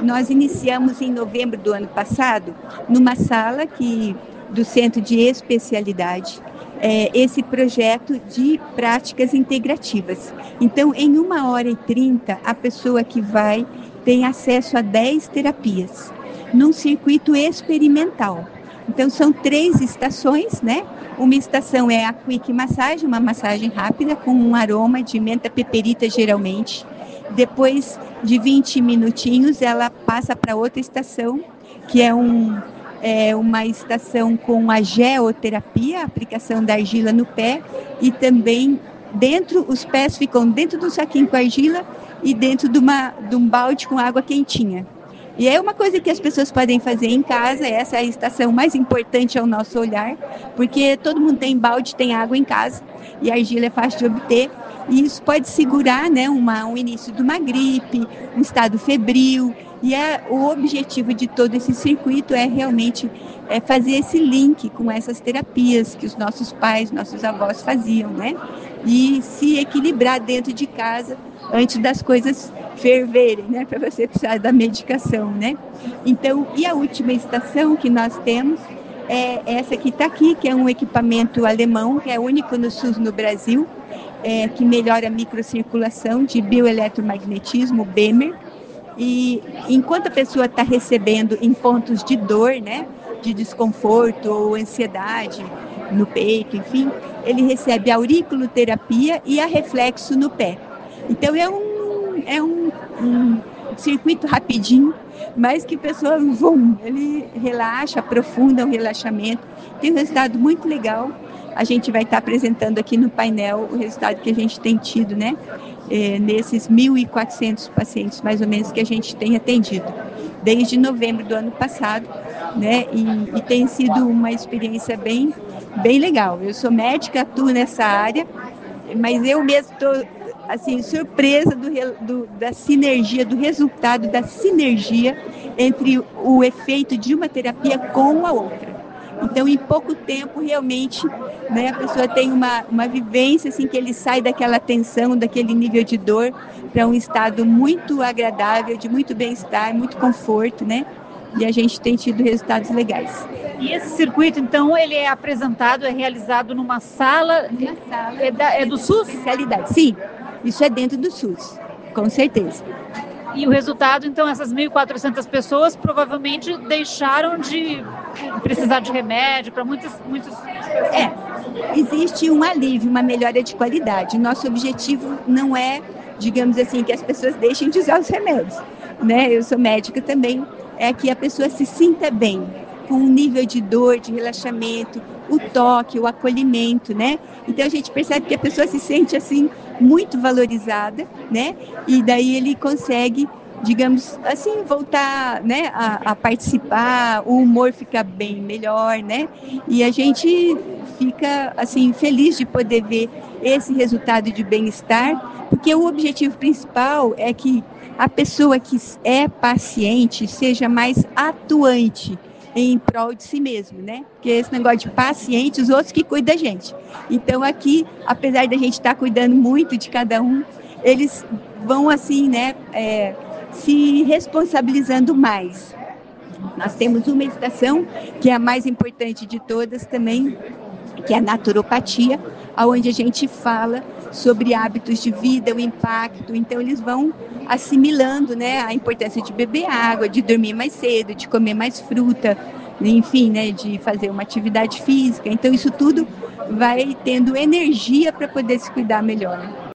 nós iniciamos em novembro do ano passado, numa sala do Centro de Especialidade, esse projeto de práticas integrativas. Então, em 1h30, a pessoa que vai tem acesso a 10 terapias, num circuito experimental. Então, são 3 estações, né? Uma estação é a Quick Massage, uma massagem rápida com um aroma de menta peperita, geralmente. Depois de 20 minutinhos, ela passa para outra estação, que é uma estação com a geoterapia, a aplicação da argila no pé, e também os pés ficam dentro do saquinho com argila e dentro de um balde com água quentinha. E é uma coisa que as pessoas podem fazer em casa, essa é a estação mais importante ao nosso olhar, porque todo mundo tem balde, tem água em casa, e a argila é fácil de obter, e isso pode segurar, né, um início de uma gripe, um estado febril, e o objetivo de todo esse circuito é realmente fazer esse link com essas terapias que os nossos pais, nossos avós faziam, né? E se equilibrar dentro de casa antes das coisas ferverem, né? Para você precisar da medicação, né? Então, e a última estação que nós temos é essa que está aqui, que é um equipamento alemão, que é único no SUS no Brasil, que melhora a microcirculação de bioeletromagnetismo, BEMER. E enquanto a pessoa está recebendo em pontos de dor, né, de desconforto ou ansiedade no peito, enfim, ele recebe a auriculoterapia e a reflexo no pé. Então é um circuito rapidinho, mas que a pessoa, ele relaxa, aprofunda o relaxamento, tem um resultado muito legal. A gente vai estar apresentando aqui no painel o resultado que a gente tem tido, né? Nesses 1.400 pacientes, mais ou menos, que a gente tem atendido, desde novembro do ano passado, né? E tem sido uma experiência bem, bem legal. Eu sou médica, atuo nessa área, mas eu mesmo estou, assim, surpresa da sinergia, do resultado da sinergia entre o efeito de uma terapia com a outra. Então, em pouco tempo, realmente, né, a pessoa tem uma vivência, assim, que ele sai daquela tensão, daquele nível de dor, para um estado muito agradável, de muito bem-estar, muito conforto, né? E a gente tem tido resultados legais. E esse circuito, então, ele é apresentado, é realizado numa sala? É do SUS? Especialidade. Sim, isso é dentro do SUS, com certeza. E o resultado, então, essas 1.400 pessoas provavelmente deixaram de precisar de remédio para muitos. Existe um alívio, uma melhora de qualidade. Nosso objetivo não é, digamos assim, que as pessoas deixem de usar os remédios, né? Eu sou médica também, é que a pessoa se sinta bem, com um nível de dor, de relaxamento, o toque, o acolhimento, né? Então a gente percebe que a pessoa se sente assim muito valorizada, né? E daí ele consegue, digamos assim, voltar, né, a participar, o humor fica bem melhor, né? E a gente fica assim feliz de poder ver esse resultado de bem-estar, porque o objetivo principal é que a pessoa que é paciente seja mais atuante em prol de si mesmo, né? Porque esse negócio de paciente, os outros que cuidam da gente. Então aqui, apesar da gente estar cuidando muito de cada um, eles vão assim, né, se responsabilizando mais. Nós temos uma estação que é a mais importante de todas também, que é a naturopatia, onde a gente fala sobre hábitos de vida, o impacto. Então eles vão assimilando, né, a importância de beber água, de dormir mais cedo, de comer mais fruta, enfim, né, de fazer uma atividade física. Então isso tudo vai tendo energia para poder se cuidar melhor.